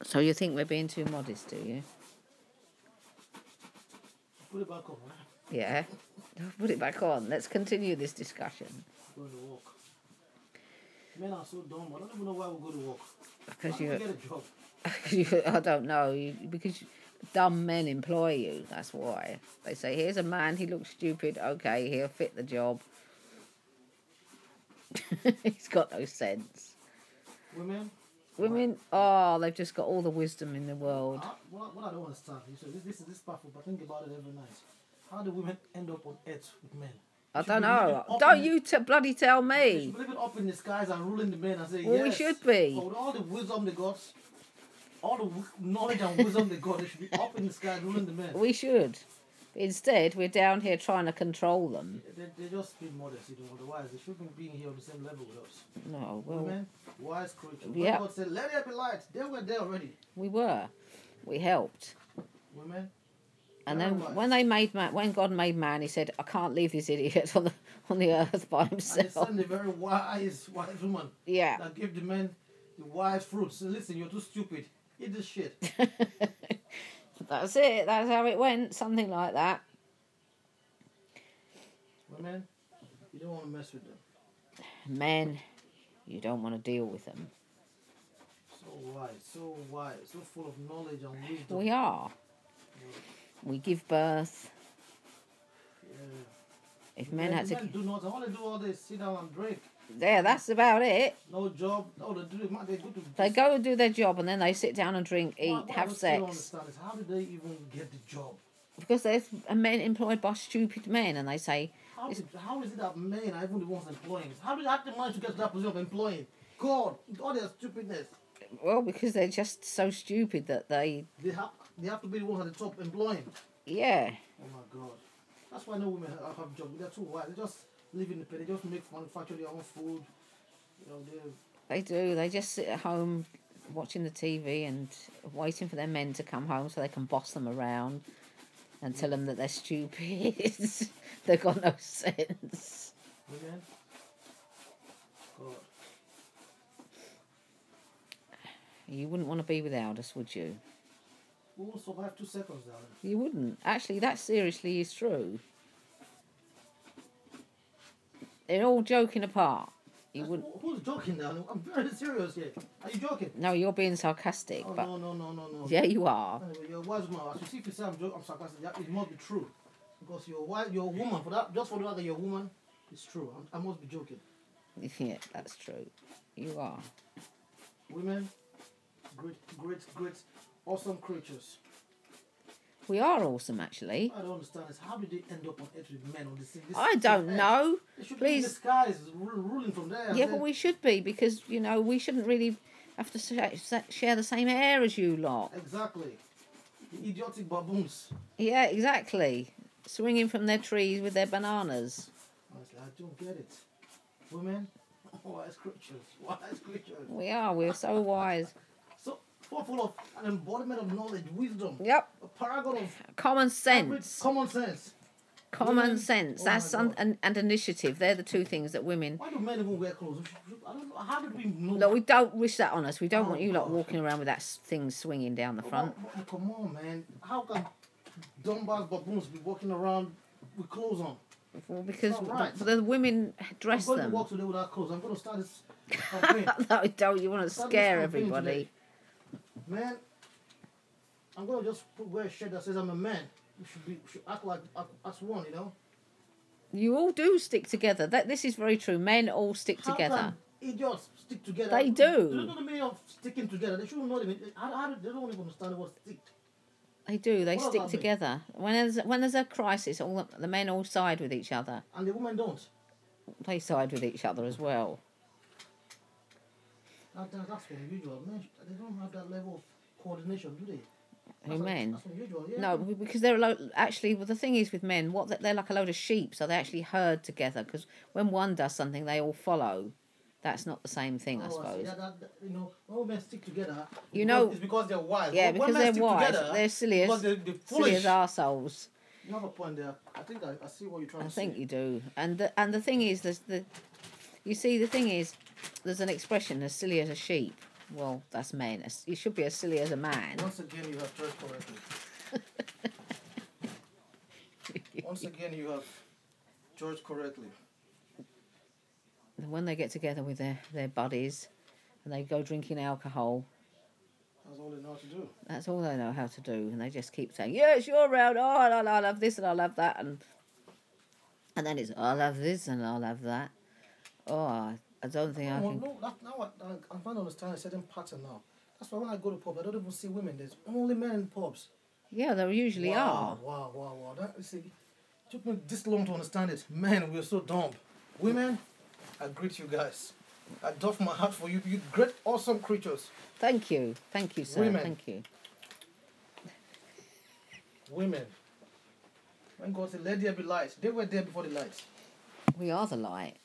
So you think we're being too modest, do you? Put it back on, right? Yeah. Put it back on. Let's continue this discussion. Go to work. Men are so dumb. I don't even know why we go to work. Because How do we get a job? I don't know. Because dumb men employ you. That's why. They say, here's a man, he looks stupid. Okay, he'll fit the job. He's got no sense. Women? Women, they've just got all the wisdom in the world. What I don't understand, you say this powerful, but think about it every night. How do women end up on earth with men? I don't know. Don't you bloody tell They me. should live it up in the skies and ruling the men and say, Well, yes. we should be. But with all the wisdom they got, all the knowledge and wisdom they got, they should be up in the sky ruling the men. We should. Instead, we're down here trying to control them. They just be modest, you know. Otherwise, they shouldn't be here on the same level with us. No, well, Women, wise creatures. Yeah. God said, let there be light. They were there already. we were. We helped. Women. And they are then wise. when God made man, he said, I can't leave this idiot on the earth by And they himself. sent a very wise woman Yeah. that gave the men the wise fruits. So listen, you're too stupid. Eat this shit. That's it. That's how it went. Something like that. Women, you don't want to mess with them. Men, you don't want to deal with them. So wise, so full of knowledge and wisdom. We are. We give birth. Yeah. If men had to... Men do not. All they do all day sit down and drink. Yeah, that's about it. No job. All they do, they go to. They go and do their job and then they sit down and drink, eat, What have I still sex. don't understand is how did they even get the job? Because there's men employed by stupid men and they say, How is it that men are even the ones employing? How did they have the money to get to that position of employing? God, with all their stupidness. well, because they're just so stupid that They have to be the ones at the top employing. yeah. Oh my God. That's why no women have jobs. They're too wise. They just live in the pay. They just manufacture their own food. You know, They do. They just sit at home watching the TV and waiting for their men to come home so they can boss them around and tell them that they're stupid. They've got no sense. women. God. You wouldn't want to be without us, would you? We won't survive 2 seconds, darling. You wouldn't. Actually, that seriously is true. They're all joking apart. You wouldn't. Who's joking, darling? I'm very serious here. Are you joking? No, you're being sarcastic. Oh, but no. yeah, you are. Anyway, you're a wise woman. As you see, if you say I'm sarcastic, it must be true. Because you're wise, you're a woman. For that, just for the fact that you're a woman, it's true. I must be joking. Yeah, that's true. You are. Women, great, awesome creatures. We are awesome, actually. I don't understand this. How did they end up on earth with men on this thing? I don't know. They should be in the Please. skies, ruling from there. Yeah, but we should be because, you know, we shouldn't really have to share the same air as you lot. Exactly. The idiotic baboons. Yeah, exactly. Swinging from their trees with their bananas. Honestly, I don't get it. Women, wise creatures. We are. We're so wise. So full of an embodiment of knowledge, wisdom. Yep. A paragon of Common sense. common sense. Common Women- sense. oh That's my God. and initiative. They're the two things that women. Why do men even wear clothes? I don't know. How did we know? Look, we don't wish that on us. We don't Oh, want you lot God. walking around with that thing swinging down the front. Oh, come on, man. How can dumbass baboons be walking around with clothes on? Well, because not right. the women dress I'm going them. to walk today without clothes. I'm going to start this campaign. No, don't. You want to Start scare this campaign everybody. today. Man, I'm going to just wear a shirt that says I'm a man. We should act like as one, you know? You all do stick together. This is very true. Men all stick How together. can idiots stick together? They do. They don't know the meaning of sticking together. They shouldn't know the meaning. They don't even understand what stick. They do. They What does stick that mean? together. When there's a crisis, all the men all side with each other. And the women don't. They side with each other as well. That's unusual. Men, they don't have that level of coordination, do they? Who, men? That's unusual, yeah. No, because actually, well, the thing is with men, they're like a load of sheep, so they actually herd together. Because when one does something, they all follow. That's not the same thing, I see. suppose. You know, when women stick together, You know- it's because they're wise. Yeah, When because men they're stick wise. together, They're silly because as they're silly foolish. as arseholes. You have a point there. I think I see what you're trying I to think say. you do. And the thing is, you see, the thing is, there's an expression as silly as a sheep. Well, that's men. You should be as silly as a man. Once again, you have judged correctly. Once again, you have judged correctly. And when they get together with their buddies and they go drinking alcohol, That's all they know how to do. that's all they know how to do. And they just keep saying, yes, you're around. Oh, I love this and I love that. And then it's, I love this and I love that. Oh, I don't think I can... No, now I'm trying to understand a certain pattern now. That's why when I go to pub, I don't even see women. There's only men in pubs. Yeah, there usually are. Wow. It took me this long to understand it. Men, we're so dumb. Women, I greet you guys. I doff my hat for you. You great, awesome creatures. Thank you, sir. Women. Thank you. Women. When God said, let there be light. They were there before the light. We are the light.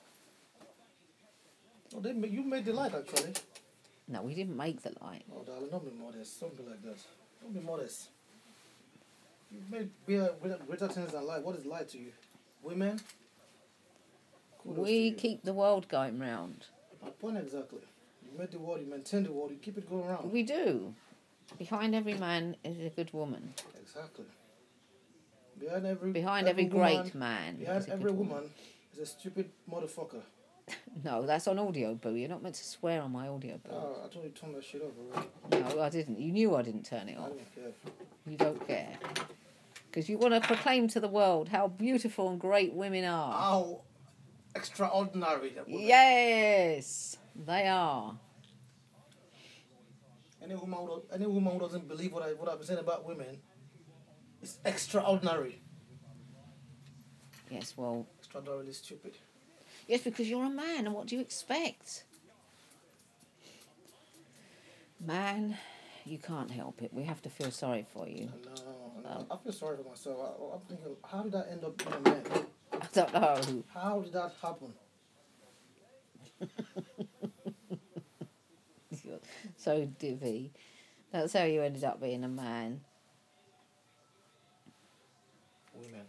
No, you made the light, actually. No, we didn't make the light. Oh, darling, don't be modest. Don't be like that. Don't be modest. You've made greater things than light. What is light to you? Women? Kudos to We you. keep the world going round. My point exactly. You made the world, you maintain the world, you keep it going around. We do. Behind every man is a good woman. Exactly. Behind every Behind great man. Behind is a every good woman is a stupid motherfucker. No, that's on audio, boo. You're not meant to swear on my audio, boo. Oh, I told you to turn that shit off already. No, I didn't. You knew I didn't turn it I off. don't care. You don't care. Because you want to proclaim to the world how beautiful and great women are. How extraordinary that woman. Yes, they are. Any woman who doesn't believe what I've been saying about women is extraordinary. Yes, well, Extraordinarily stupid. yes, because you're a man, and what do you expect? Man, you can't help it. We have to feel sorry for you. No, I feel sorry for myself. I'm thinking, how did I end up being a man? I don't know. How did that happen? You're so divvy. That's how you ended up being a man. Women.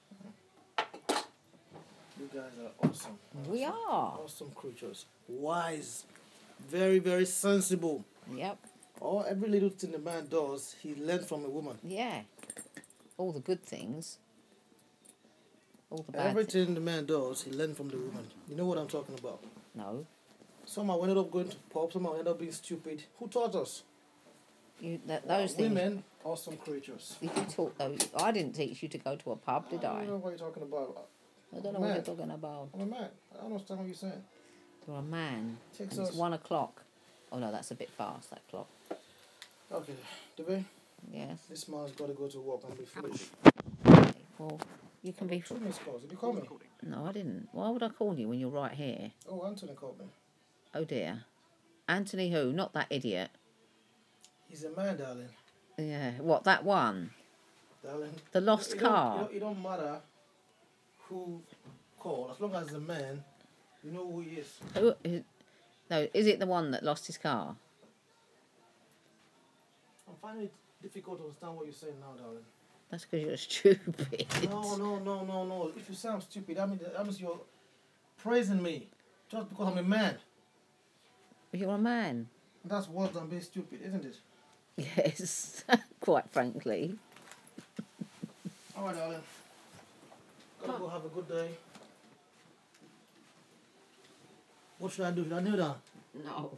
You guys are awesome. We are. Awesome creatures. Wise. Very, very sensible. Yep. Every little thing a man does, he learns from a woman. Yeah. All the good things. All the bad things. Everything the man does, he learns from the woman. You know what I'm talking about? No. Somehow we ended up going to pub, somehow we ended up being stupid. Who taught us? Those things. Women, awesome creatures. You taught those. I didn't teach you to go to a pub, did I I? don't know what you're talking about. I don't know what you're talking about. I'm a man. I don't understand what you're saying. You're a man. Takes It's us. 1 o'clock. Oh no, that's a bit fast, that clock. Okay, Dave, Yes. this man's got to go to work and be foolish. Okay, well, you can be... 2 missed calls. Did you call me? No, I didn't. Why would I call you when you're right here? Oh, Anthony called me. Oh dear. Anthony who? Not that idiot. He's a man, darling. Yeah. What, that one? Darling. The lost car? It don't matter who called. As long as it's a man, you know who he is. No, is it the one that lost his car? I'm finding it difficult to understand what you're saying now, darling. That's because you're stupid. No. If you say I'm stupid, that means you're praising me just because I'm a man. You're a man. That's worse than being stupid, isn't it? Yes, quite frankly. All right, darling. Gotta go have a good day. What should I do? Should I kneel down? No.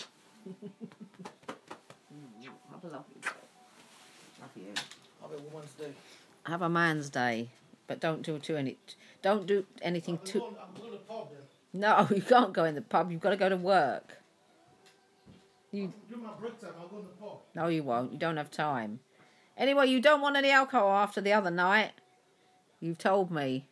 Have a lovely day. Love you. Have a woman's day. Have a man's day, but don't do anything I'm too. going to the pub then. No, you can't go in the pub. You've got to go to work. During my break time, I'll go to the pub. No, you won't. You don't have time. Anyway, you don't want any alcohol after the other night. You've told me.